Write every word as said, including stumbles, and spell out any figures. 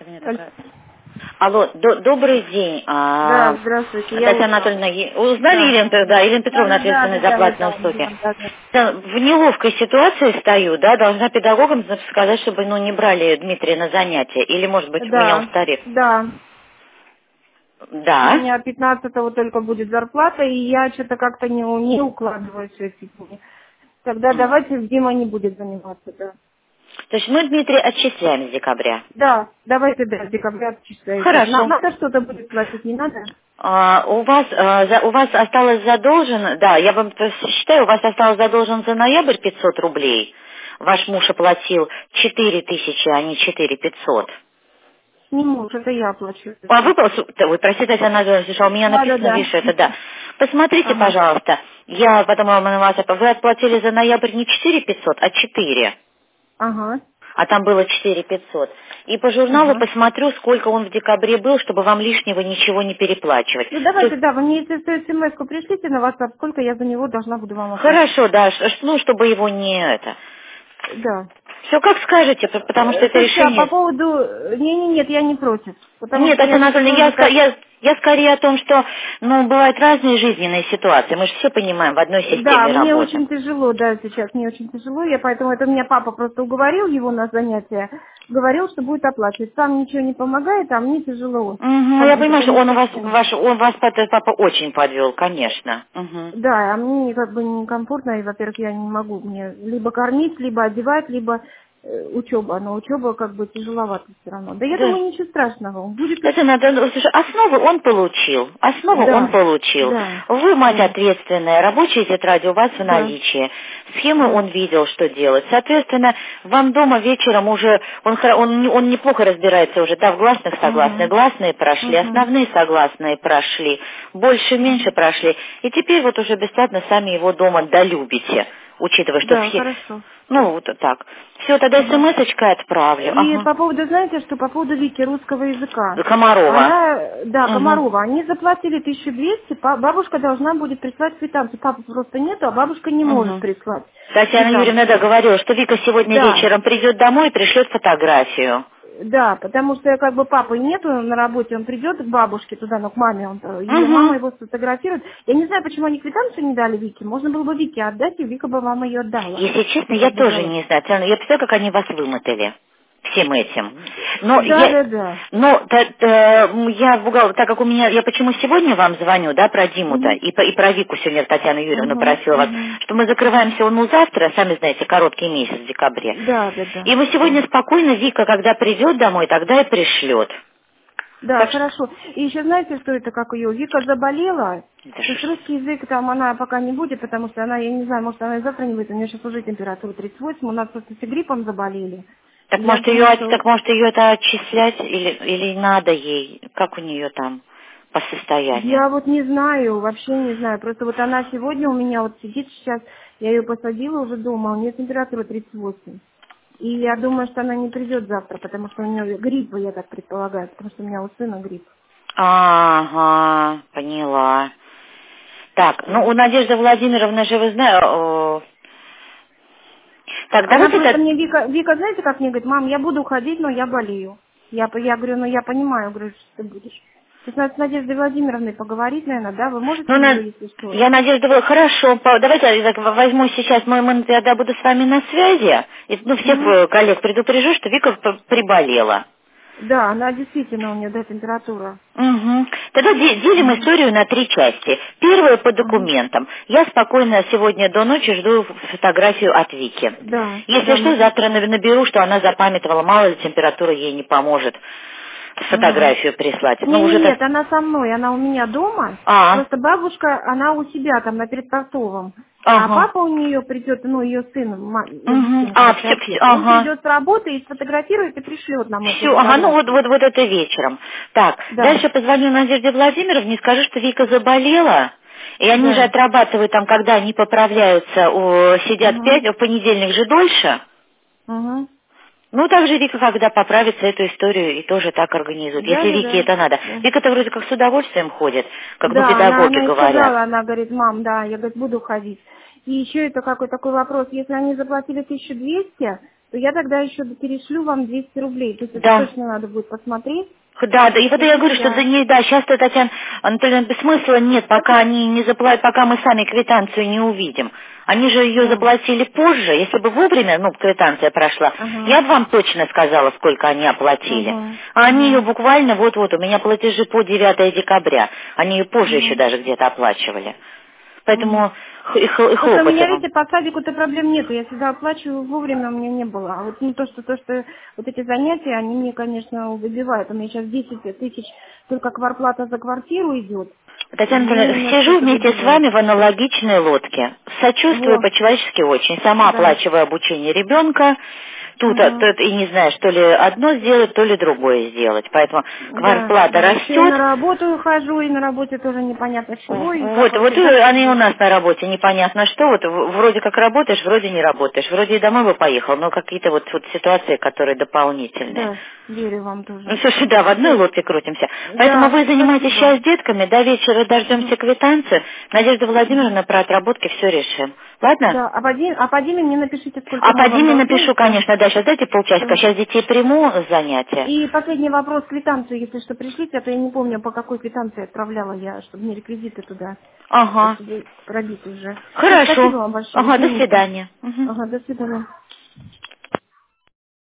меня такая... Алло, до, добрый день. Да, А, здравствуйте. Я Татьяна узнала. Анатольевна, е- узнали Да. Елену, да, Елена Петровна, Да, да, ответственная да, за да, платные да, услуги. да, да, да. Да, в неловкой ситуации стою, да, должна педагогам сказать, чтобы, ну, не брали Дмитрия на занятия, или, может быть, у меня Да, устарев. да. У Да. меня пятнадцатого только будет зарплата, и я что-то как-то не, не укладываюсь в эти дни. Тогда М. давайте Дима не будет заниматься, да. То есть мы Дмитрия отчисляем с декабря. Да, давайте до декабря отчисляйте. На- Хорошо. надо что-то будет платить, не надо? А, у вас а, за- у вас осталось задолжен, да, я вам просто считаю, у вас осталось задолжен за ноябрь пятьсот рублей. Ваш муж оплатил четыре тысячи, а не четыре пятьсот. Не муж, это я плачу. А вы, пос- да, вы простите, Татьяна Анатольевна, у меня Да, да, написано, да. видишь, это да. Посмотрите, Ага. пожалуйста, я потом вам на вас, вы отплатили за ноябрь не четыре пятьсот, а четыре. Ага. А там было четыре пятьсот. И по журналу Ага. посмотрю, сколько он в декабре был, чтобы вам лишнего ничего не переплачивать. Ну То давайте, есть, да, вы мне если смс-ку пришлите на WhatsApp, сколько я за него должна буду вам оплатить. хорошо, да, ш- ш- ну, чтобы его не это. Да. Все как скажете, п- потому что Э, это Слушайте, а по решение... поводу... Не-не, нет, я не против. Потому Нет, что я Татьяна сейчас Анатольевна, я, тоже ска- как... я, я скорее о том, что, ну, бывают разные жизненные ситуации. Мы же все понимаем, в одной Да, системе мне работаем. очень тяжело, да, сейчас мне очень тяжело. Я поэтому это меня папа просто уговорил его на занятия. Говорил, что будет оплачивать. Сам ничего не помогает, а мне тяжело. Угу, Как я бы понимаю, это что не он у вас, совсем. ваш, он вас папа, папа очень подвел, конечно. Угу. Да, а мне как бы некомфортно, и, во-первых, я не могу мне либо кормить, либо одевать, либо э, учеба. Но учеба как бы тяжеловато все равно. Да я Да. думаю, ничего страшного. Он будет Это учиться. надо, ну, слушай, основу он получил, основу он Да, получил. да, Вы мать да, ответственная, рабочая тетрадь у вас в да, наличии. Схемы да. он видел, что делать. Соответственно, вам дома вечером уже, он, хоро- он, не- он неплохо разбирается уже, да, в гласных согласные, Угу, гласные прошли, угу. основные согласные прошли, больше-меньше прошли. И теперь вот уже бесплатно сами его дома долюбите, учитывая, что Да, все... хорошо. Ну, вот так. Все, тогда Ага. смс-очкой отправлю. И Ага. по поводу, знаете, что по поводу Вики русского языка. Комарова. Она, да, Угу. Комарова, они заплатили тысячу двести, па- бабушка должна будет прислать квитанцию. Папы просто нету, а бабушка не может Угу. прислать Татьяна Юрьевна, да, квитанцию. говорила, что Вика сегодня Да, вечером придет домой и пришлет фотографию. да, потому что как бы папы нету на работе, он придет к бабушке туда, ну к маме, он, ее мама Угу. его сфотографирует. Я не знаю, почему они квитанцию не дали Вике. Можно было бы Вике отдать, и Вика бы вам ее отдала. Если честно, Ну, я как бы тоже дала. не знаю. Татьяна, я представляю, как они вас вымотали всем этим. Но Да, я, да, да. но та- та, м, я в бухгалтер, так как у меня, я почему сегодня вам звоню, да, про Диму-то, Угу, и, по- и про Вику сегодня Татьяна Юрьевна угу, просила вас, угу. что мы закрываемся, ну, завтра, сами знаете, короткий месяц в декабре. Да, да, да, И мы да. сегодня спокойно, Вика, когда придет домой, тогда и пришлет. Да, Так что... хорошо. И еще знаете, что это, как ее? Вика заболела. Да То что есть ж русский язык там она пока не будет, потому что она, я не знаю, может она и завтра не будет. У нее сейчас уже температура тридцать восемь, у нас просто все гриппом заболели. И Так я может ее, думаю, от- так что может ее это отчислять или, или надо ей? Как у нее там по состоянию? я вот не знаю, вообще не знаю. Просто вот она сегодня у меня вот сидит сейчас, я ее посадила уже дома, у нее температура тридцать восемь. И я думаю, что она не придет завтра, потому что у нее грипп, я так предполагаю, потому что у меня у сына грипп. Ага, поняла. Так, ну Вот. у Надежды Владимировны же вы знаете. Так, Она давайте просто так. мне, Вика, Вика, знаете, как мне говорит, мам, я буду уходить, но я болею. Я, по- я говорю, ну я понимаю, говорю, что ты будешь. То есть надо с Надеждой Владимировной поговорить, наверное, да? Вы можете Ну, на- ее, если что? я Надежда, Вла- хорошо, по- давайте я так возьму сейчас, мой мы, я буду с вами на связи. И, ну, всех Мгм. э, коллег предупрежу, что Вика п- приболела. Да, она действительно, у нее, да, температура. Угу. Тогда де- делим Мгм. историю на три части. Первая по Мгм. документам. Я спокойно сегодня до ночи жду ф- фотографию от Вики. Да, Если да, мы что, сейчас... завтра нав- наберу, что она запамятовала, мало ли температура ей не поможет Мгм. фотографию прислать. Ну, Не, не, уже так. нет, она со мной, она у меня дома. А, Просто бабушка, она у себя там на Передпортовом. А ага. папа у нее придет, ну, ее сын, ма- Угу. водительный, А, короче, все, отец. Он ага. придет с работы и сфотографирует и пришлет нам эту Все, ага, ну вот, фотографию. вот, вот это вечером. Так, Да, дальше позвоню Надежде Владимировне и скажу, что Вика заболела. И они же да. отрабатывают там, когда они поправляются, о, сидят Угу, пять, в понедельник же дольше. угу. Ну, так же Вика, когда поправится эту историю, и тоже так организует, Да, если да, Вике да. это надо. Да, Вика-то вроде как с удовольствием ходит, как ну, да она, педагоги она и говорят. сказала, она говорит, мам, да, я, говорит, буду ходить. И еще это какой такой вопрос, если они заплатили тысячу двести, то я тогда еще перешлю вам двести рублей. То есть это Да. точно надо будет посмотреть. Да, да, и вот я говорю, что да, не, да, сейчас-то, Татьяна Анатольевна, без смысла нет, пока они не заплатят, пока мы сами квитанцию не увидим. Они же ее Да. заплатили позже, если бы вовремя, ну, квитанция прошла, Ага. я бы вам точно сказала, сколько они оплатили. Ага. А они Ага. ее буквально, вот-вот, у меня платежи по девятое декабря, они ее позже Ага. еще даже где-то оплачивали. Ага. Поэтому х- и х- и Просто у хлопоты меня, вам. видите, по садику-то проблем нету. Я всегда оплачиваю вовремя, у меня не было. А вот ну, то, что, то, что вот эти занятия, они мне, конечно, выбивают. У меня сейчас десять тысяч только квартплата за квартиру идет. И Татьяна меня Анатольевна, немножко сижу это вместе с выбивает. вами в аналогичной лодке. Сочувствую Во, по-человечески очень. Сама да. оплачиваю обучение ребенка. Тут, а, Ага. тут и не знаю, то ли одно сделать, то ли другое сделать. Поэтому Да, квартплата да. Еще и на растет. работу хожу, и на работе тоже непонятно чего, и как Вот, вот вообще и дальше они у будет. нас на работе непонятно что. Вот в- вроде как работаешь, вроде не работаешь. Вроде и домой бы поехал, но какие-то вот, вот ситуации, которые дополнительные. Да, верю вам Ну, тоже. слушай, да, в одной лодке крутимся. Поэтому Да, вы занимаетесь спасибо. сейчас с детками, до вечера Мгм. дождемся квитанцию. Надежда Мгм. Владимировна про отработки все решим. Ладно? Да, а по, Диме, а по Диме мне напишите, сколько А мы по вам Диме должны, и напишу, все. конечно, да, сейчас дайте полчасика. Да. Сейчас детей приму с занятия. И последний вопрос, квитанцию, если что, пришлите, а то я не помню, по какой квитанции отправляла я, чтобы мне реквизиты туда, Ага. чтобы пробить уже. Все, спасибо Хорошо. вам большое, Ага, до извините. свидания. Мгм. Ага, до свидания.